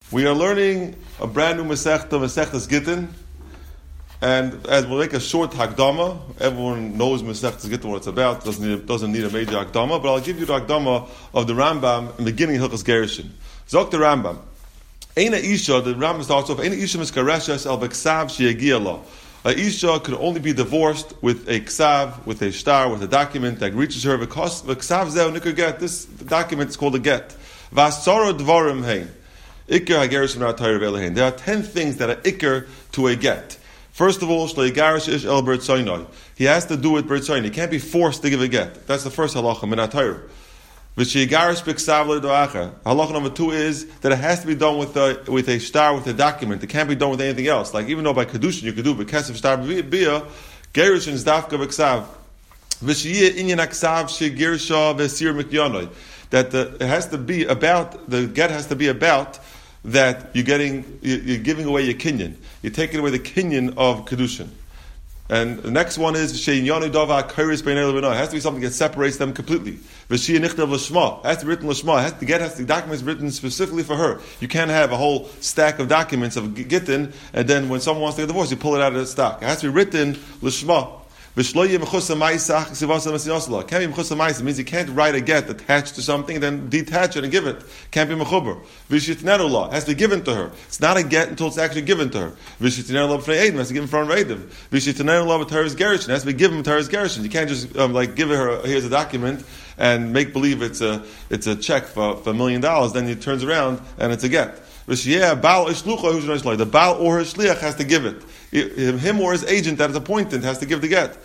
We are learning a brand new Masechtas Gittin, and as we'll make a short Hakdama. Everyone knows Masechtas Gittin, what it's about. Doesn't need a major Hakdama, but I'll give you the Hakdama of the Rambam in the beginning of Hilchos Gerushin. Zok the Rambam. Eina Isha, the Rambam starts off, Eina Isha miskareshes al b'ksav sheyagia lo. A Isha could only be divorced with a ksav, with a shtar, with a document that reaches her. Because the ksav zeh nikar get. This document is called a get. V'asara dvarim hein. Iker hagerishim na'atayir v'elehin. There are 10 things that are iker to a get. First of all, shlo yigarish ish el b'ritzoynoi. He has to do it b'ritzoynoi. He can't be forced to give a get. That's the first halacha min ha'tayr. V'sheyigarish b'ksav le'doacha. Halacha number 2 is that it has to be done with a shtar, with a document. It can't be done with anything else. Like even though by kedushin you could do b'kesef shtar b'biyah, gerushin is dafka b'ksav. V'sheyiyah inyan aksav shegirsha v'sir mikyanoi. That it has to be about, the get has to be about that you're giving away your kinyan. You're taking away the kinyan of kedushin. And the next one is she'inyanu dava kairis b'nei levinah. It has to be something that separates them completely. V'shiyah nichtav l'shma. It has to be written l'shma. The document is written specifically for her. You can't have a whole stack of documents of gittin, and then when someone wants to get divorced, you pull it out of the stock. It has to be written l'shma. Can't be mechusa ma'isa means you can't write a get attached to something and then detach it and give it. Can't be mechuber. V'shitneru law has to be given to her. It's not a get until it's actually given to her. V'shitneru law b'fnei edim has to be given in front of edim. V'shitneru law b'teres gerushin has to be given b'teres gerushin. You can't just give her here's a document and make believe it's a check for $1 million. Then he turns around and it's a get. The Baal or her shliach has to give it. Him or his agent that is appointed has to give the get.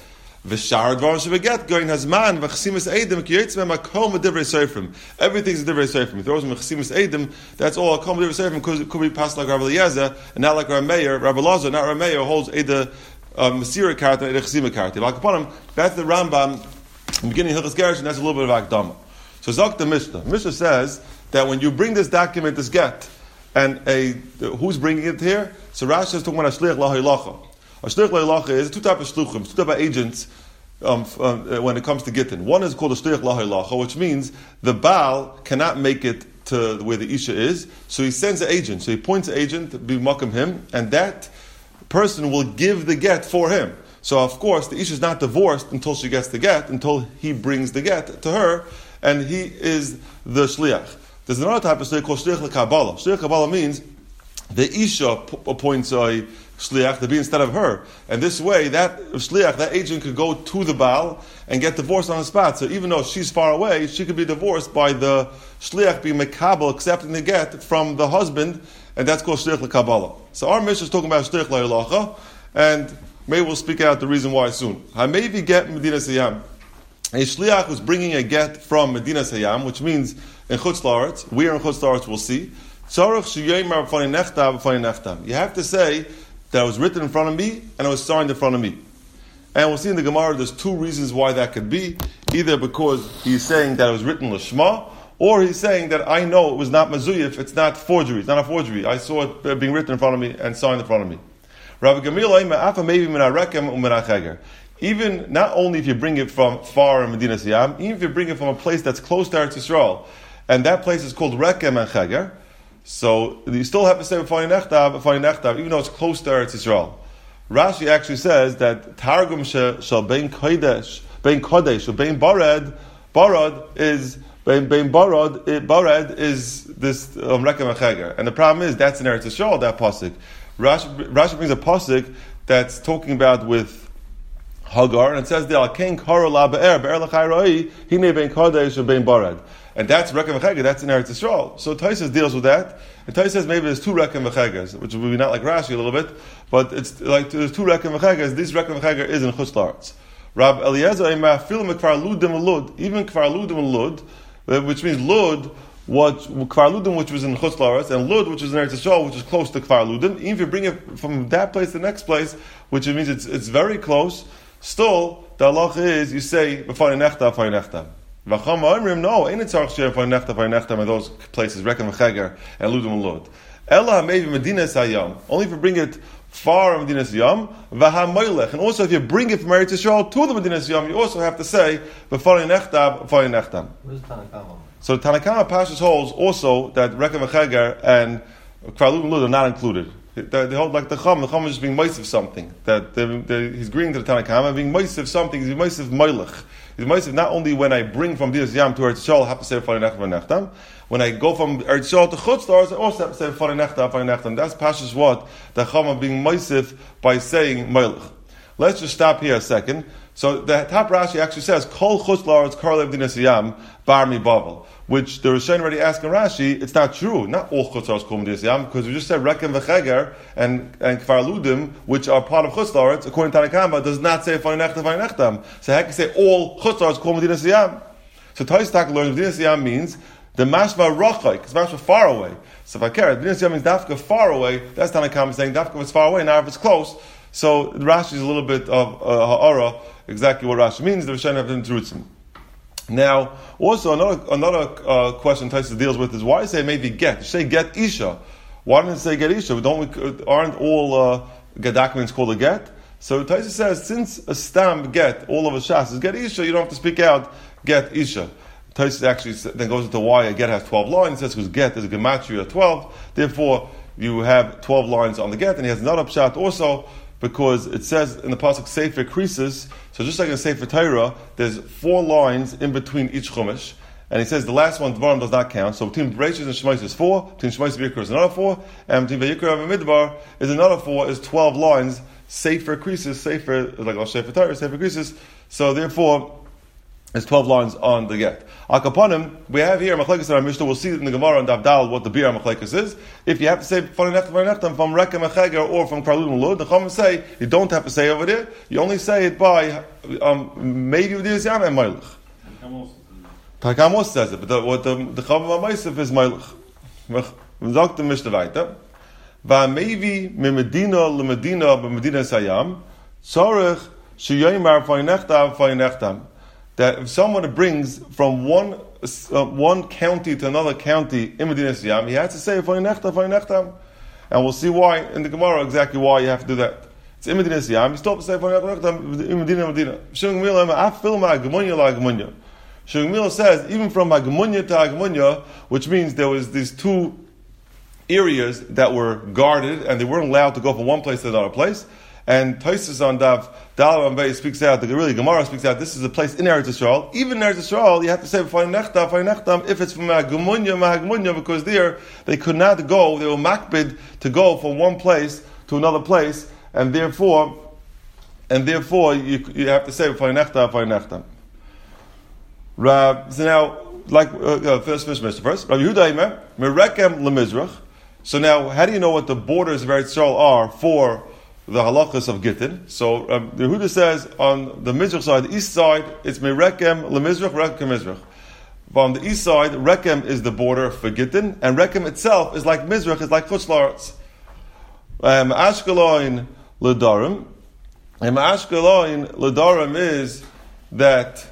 Everything's a divrei seifrim. He throws him a chesimus edim. That's all. A kol divrei seifrim because it could be passed like Rabbi Eliezer and not like Rabbi Meir. Rabbi Lazar, not Rabbi Meir, holds either Masira karta and either chesima karta. Like upon him, that's the Rambam in the beginning of Hilchos Gerushin. That's a little bit of akdama. So Zok the Mishnah. Mishnah says that when you bring this document, this get, and who's bringing it here? So Rashi is talking about a shliach lahilacha. A shliach lahilacha is 2 types of shluchim, 2 types of agents when it comes to gittin. One is called a shliach lahilacha, which means the Baal cannot make it to where the Isha is, so he sends an agent. So he appoints an agent to be makom him, and that person will give the get for him. So of course the Isha is not divorced until she gets the get, until he brings the get to her, and he is the shliach. There's another type of shliach called shliach l'kabbalah. Shliach l'kabbalah means the Isha appoints a shliach to be instead of her. And this way, that shliach, that agent could go to the Baal and get divorced on the spot. So even though she's far away, she could be divorced by the shliach being mekabel, accepting the get from the husband, and that's called shliach l'kabbalah. So our mission is talking about shliach lahilacha, and maybe we'll speak out the reason why soon. Hamevi get Medinas Hayam. A shliach was bringing a get from Medinas Hayam, which means in Chutz La'aretz, we are in Chutz La'aretz, we'll see. You have to say that it was written in front of me and it was signed in front of me. And we'll see in the Gemara there's 2 reasons why that could be. Either because he's saying that it was written l'shma, or he's saying that I know it was not mazuyif, it's not forgery, it's not a forgery. I saw it being written in front of me and signed in front of me. Even not only if you bring it from far in Medinas Hayam, even if you bring it from a place that's close to Eretz Yisrael, and that place is called Rekem and Chager, so you still have to say B'fani Nechtav, even though it's close to Eretz Yisrael. Rashi actually says that Targum shall bein Kodesh, bein Barad is Barad is this Rekem and Chager, and the problem is that's in Eretz Yisrael, that pasuk. Rashi brings a pasuk that's talking about with Hagar, and it says there, Al-Kain Kara La Be'er, Be'er L'Chayroi, Hine Ben Kodesh or Ben Barad. And that's Rekem V'Chager, that's in Eretz Yisrael. So Taisus deals with that, and Taisus says maybe there's 2 Rekem V'Chagers, which would be not like Rashi a little bit, but it's like there's 2 Rekem V'Chagers. This Rekem V'Chager is in Chutz La'aretz. Rab Eliezer Eimah Filim Kfar Ludim Lud, even Kfar Ludim Lud, which means Lud, Kfar Ludim, which was in Chutz La'aretz, and Lud, which is in Eretz Yisrael, which is close to Kfar Ludim. Even if you bring it from that place to the next place, which means it's very close, still, the halacha is, you say, B'fani Nechtav, B'fani Nechtav. V'cham ha'omrim, no, ain't it tzarech she'er B'fani Nechtav, B'fani Nechtav, in those places, Rekem V'Chager, and Ludim and Lud. Ela maybe Medinas Hayam, only if you bring it far in Medinas Hayam, V'ha-moilech, and also if you bring it from Eretz Yisrael to the Medinas Hayam, you also have to say, B'fani Nechtav, B'fani Nechtav. Where's Tanakama? So Tanakama Pashas holds also that Rekem V'Chager and Kfar Lud and Lud are not included. They hold like the Chum is just being moisiv something. That he's agreeing to the Tanakhama, being moisiv something, he's being moisiv moilech. He's moisiv not only when I bring from Dinas Yam to Eretz Yisrael, I have to say Fanei Nechtam. When I go from Eretz Yisrael to Chutz La'aretz, I also have to say Fanei Nechtam. That's Pashas what? The Chum being moisiv by saying moilech. Let's just stop here a second. So the top Rashi actually says, Kol Chutz La'aretz Karlev Dinas Yam Bar Mi Bavel. Which the Rishonim already asked in Rashi, it's not true. Not all Chutz La'aretz Kol Dinas Yam, because we just said Rekem V'Cheger and Kfar Ludim, which are part of Chutz La'aretz, according to Tanakama, does not say Fanei Nechtam. So how can you say all Chutz La'aretz Kol Dinas Yam? So Taistak learns Dinas Yam means the mashma rachai, because mashma far away. So if I care, Dinas Yam means dafka far away. That's Tanakama saying dafka if it's far away, now if it's close. So Rashi is a little bit of ha'ara, exactly what Rashi means. The Rishonim have been through. Now, also another question Taisa deals with is why say maybe get? You say get isha. Why didn't it say get isha? Aren't all get documents called a get? So Taisa says since a stam get all of a shas is get isha, you don't have to speak out get isha. Taisa actually then goes into why a get has 12 lines. It says because get is a gematria 12. Therefore, you have 12 lines on the get, and he has another pshat also. Because it says in the pasuk Sefer Krisis, so just like in Sefer Torah, there's 4 lines in between each chumash, and he says the last one Dvarim does not count. So between Bereshis and Shemais is 4, between Shemais and Vayikra is another 4, and between Vayikra and Midbar is another 4. Is 12 lines. Sefer Krisis, Sefer like Sefer Torah, Sefer Krisis. So therefore, there's 12 lines on the get. Akapanim, we have here Machlekes in our Mishnah. We'll see in the Gemara and Davdal what the Bir Machlekes is. If you have to say Fanei Nechtam from Rekem Echeger or from Kfar Lud and Lud, the Chachamim say you don't have to say over there. You only say it by maybe with Dinas Yam and Meilech. Tanakam also says it, but what the Chachamim Meisef is Meilech. Sagt the Mishnah weiter. Va'mevi memedina lemedina b'medina sayam tzorech sheyomer Fanei Nechtam. That if someone brings from one county to another county in Medinas Yam, he has to say Fanei Nechtam. And we'll see why in the Gemara exactly why you have to do that. It's in Medinas Yam, you still have to say Fanei Nechtam in Medina. Shung Mila says even from Hagmunya to Hagmunya, which means there was these 2 areas that were guarded and they weren't allowed to go from one place to another place. And Tosfos on Dav Daled Amud Beis speaks out, Gemara speaks out, this is a place in Eretz Yisrael. Even in Eretz Yisrael, you have to say Fanei Nechtam, if it's from Hagmunya, because there, they could not go, they were makbid to go from one place to another place, and therefore you have to say Fanei Nechtam. So now, like, first, Rabbi Yehuda Eimer, Merekem Lemizrach. So now, how do you know what the borders of Eretz Yisrael are for the halachas of Gittin? So the Yehuda says on the Mizrach side, the east side, it's Merekem Lemizrach, Rekem Mizrach. On the east side, Rekem is the border for Gittin, and Rekem itself is like Mizrach, is like Chutz La'aretz. Ashkelon L'Darim. And Ashkelon L'Darim is that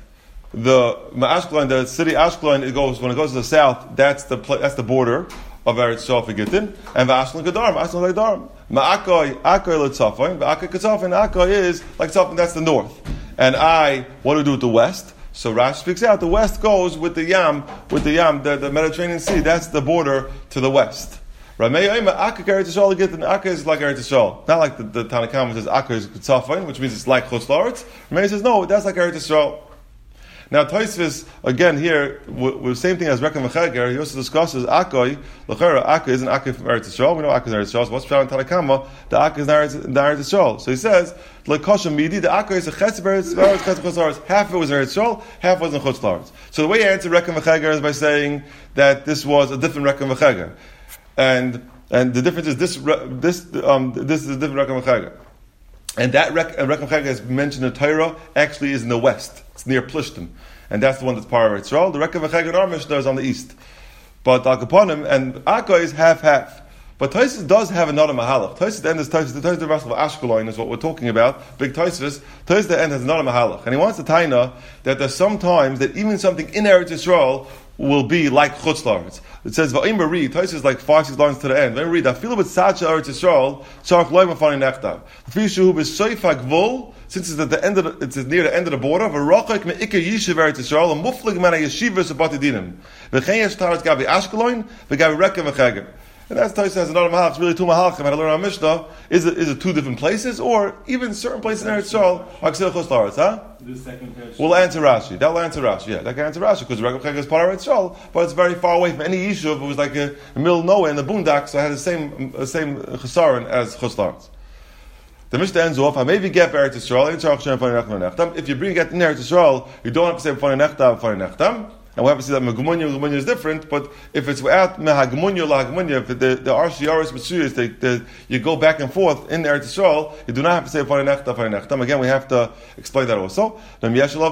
the city Ashkelon, when it goes to the south, that's the border of Eretz Yisrael for Gittin, and Ashkelon L'Darim. Ma'akoy l'tzafon, v'akoy k'tzafon. Akoy is like tzafon, that's the north. And what do we do with the west? So Rashi speaks out, the west goes with the Yam, the Mediterranean Sea, that's the border to the west. Ramei Oima, Akoy Eretz Yisrael Gittin, Akoy is like Eretz Yisrael. Not like the Tanakhama says Akoy is k'tzafon, which means it's like Chutz La'aretz. Ramei says, no, that's like Eretz Yisrael. Now Tosfos again here with the same thing as Rekem Echeger, he also discusses Akoy. L'chera Akoy isn't Akoy from Eretz Yisrael. We know Akoy is Eretz Yisrael. So what's found in Tanakama? The Akoy is in Eretz Yisrael. So he says L'kosha Midi. The Akoy is a Chesed Eretz Yisrael, Chesed Chutz La'aretz. Half of it was Eretz Yisrael, half was in Chutz La'aretz. So the way you answer Rekem Echeger is by saying that this was a different Rekem Echeger, and the difference is this is a different Rekem Echeger. And that Rekem Echeger is mentioned in Torah actually is in the west. It's near Plishtim. And that's the one that's part of Yisrael. The Rekem Echeger in our Mishnah is on the east. But Akaponim and Akoy is half-half. But Tosfos does have another mahalach. Tosfos the end is Tosfos. The Tosfos of Ashkelon is what we're talking about. Big Tosfos. Tosfos the end has another mahalach. And he wants to taina that there's sometimes that even something in Eretz Yisrael will be like Chutz La'aretz. It says, Va'im read, Tosfos is like 5-6 lines to the end. When we read, Afilu b'tzacha Eretz Yisrael, tzarech loy m'fanei nechtav. Fishu b'soif ha'gvul, since it's at the end of it's near the end of the border, v'rochek me'ikar yishuv Eretz Yisrael, and muflig man ha'yeshivas abati dinim. V'chein yesh taras gabi Ashkelon, v'gabi Rekem Echeger. And that's Tosfos has another mahalach. It's really two mahalachim. And I learned on Mishnah. Is it two different places, or even certain places in Eretz Yisrael are Ksel Chutz La'aretz? Huh? We'll answer Rashi. That'll answer Rashi. Yeah, that can answer Rashi because Regel Chag is part of Eretz Yisrael, but it's very far away from any yishuv. It was like a middle of nowhere in the boondocks, so it had the same chesaron as Chutz La'aretz. The Mishnah ends off, maybe get Eretz Yisrael. If you bring get in Eretz Yisrael, you don't have to say B'fanei Nechtam. And we have to see that Megumunyo is different, but if it's without Mehagemunyo, Lahagemunyo, if the Arshiyaris B'tsuyas, you go back and forth in Eretz Yisrael, you do not have to say B'fanei Nechtam. Again, we have to explain that also. But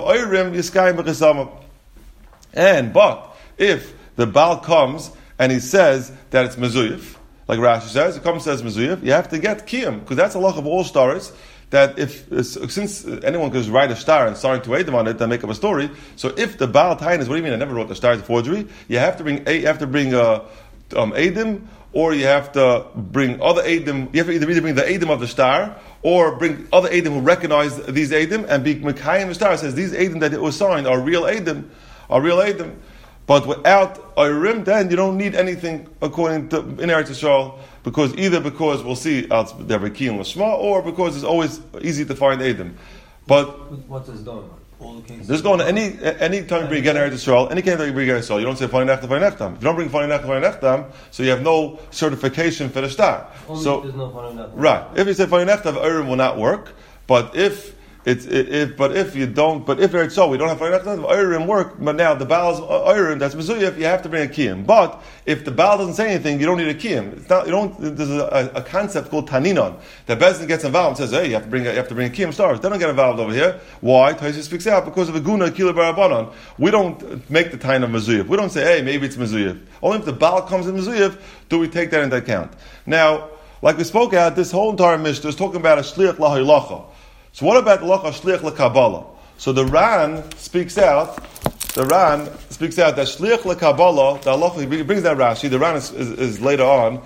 if the Baal comes and he says that it's Mezuyif, like Rashi says, he comes and says Mezuyif, you have to get Kiyum, because that's a lot of all stars. That since anyone could just write a star and start to Eidim on it and make up a story, so if the Baal Tainis, what do you mean? I never wrote the star; it's a forgery. You have to bring Eidim, or you have to bring other Eidim. You have to either bring the Eidim of the star, or bring other Eidim who recognize these Eidim and be Mekayim the star. Says these Eidim that it was signed are real Eidim. But without Ayrim, then you don't need anything according to in Eretz Yisrael, because we'll see they're Rekiim Lashma, or because it's always easy to find Eidim. But what is going on? All the cases. There's going on any time you bring again Eretz Yisrael, any case that you bring Eretz Yisrael, you don't say B'fanei Nechtam. If you don't bring B'fanei Nechtam, so you have no certification for the star. Only so if there's no B'fanei Nechtam. Right. If you say B'fanei Nechtam, Ayrim will not work. But if Eretz Yisrael, we don't have B'fanei Nechtam, Ayrim work. But now the Baal's Ayrim, that's Mezuyif, you have to bring a Kiyum. But if the Baal doesn't say anything, you don't need a Kiyum. It's not. There's a concept called Taninon. The Bezdin gets involved and says, "Hey, you have to bring a Kiyum stars." They don't get involved over here. Why? Tosfos speaks out because of a Guna Kila Barabanan. We don't make the time of Mezuyif. We don't say, "Hey, maybe it's Mezuyif." Only if the Baal comes in Mezuyif do we take that into account. Now, like we spoke out, this whole entire Mishnah is talking about a Shliach Lahilacha. So what about the Lacha Shliach LeKabbalah? So the Ran speaks out that Shliach LeKabbalah, the Lacha, he brings that Rashi, the Ran is later on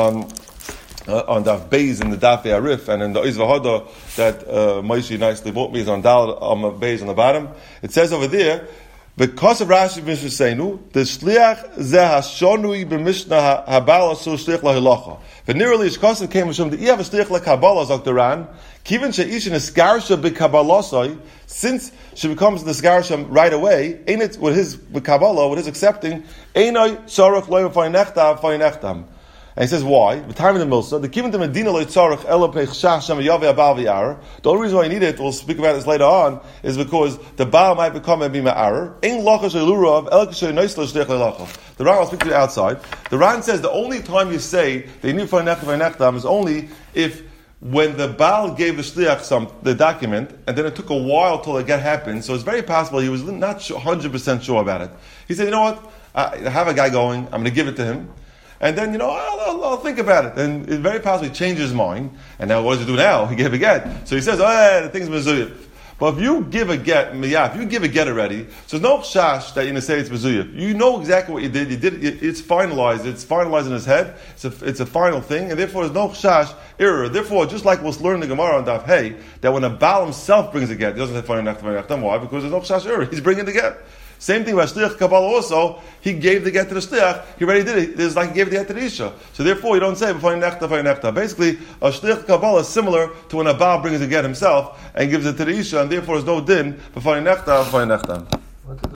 Daf Beis in the Daf Arif, and in the Oz V'Hoda that Moshe nicely bought me is on Dal Beis on the bottom. It says over there, because of Rashi Mishraseinu, the Shliach Zeh Hashonui b'Mishnah Habala So Shliach Lahilacha. But nearly Shkosim came from the Iav Shliach LeKabbalah Dr. Ran. Kivin she'ishin eskarsha b'kabbalosai, since she becomes the skarsha right away, ain't it with his kabbalah, with his accepting, einay tzarach loy v'faynechtam. And he says why? The time of the milsa, the kivin to medina loy tzarach ela peichshach shem yaveh abal v'yar. The only reason why you need it, we'll speak about this later on, is because the baal might become a bima'ar. Ein lacha she'lurav el k'shei noisla shliach le'lacha. The Ran will speak to you outside. The Ran says the only time you say they need faynechtam is only if when the Baal gave the Shliach the document, and then it took a while till it happened, so it's very possible he was not 100% sure about it. He said, you know what, I have a guy going, I'm going to give it to him, and then, I'll think about it. And it's very possible he changed his mind, and now what does he do now? He gave a get. So he says, the thing's Mezuyif. But if you give a get, already, so there's no chash that you're going to say it's Mezuyif. You know exactly what you did. It's finalized. It's finalized in his head. It's a final thing, and therefore there's no chash error. Therefore, just like we'll learn the Gemara on Daf Hey, that when a Baal himself brings a get, he doesn't say B'fanei Nechtam. Why? Because there's no chash error. He's bringing the get. Same thing with Shliach Kabbalah also. He gave the get to the Shliach. He already did it. It's like he gave the get to the Isha. So therefore, you don't say B'fanei Nechtam. Basically, a Shliach Kabbalah is similar to when a Baal brings the get himself and gives it to the Isha, and therefore there's no din B'fanei Nechtam.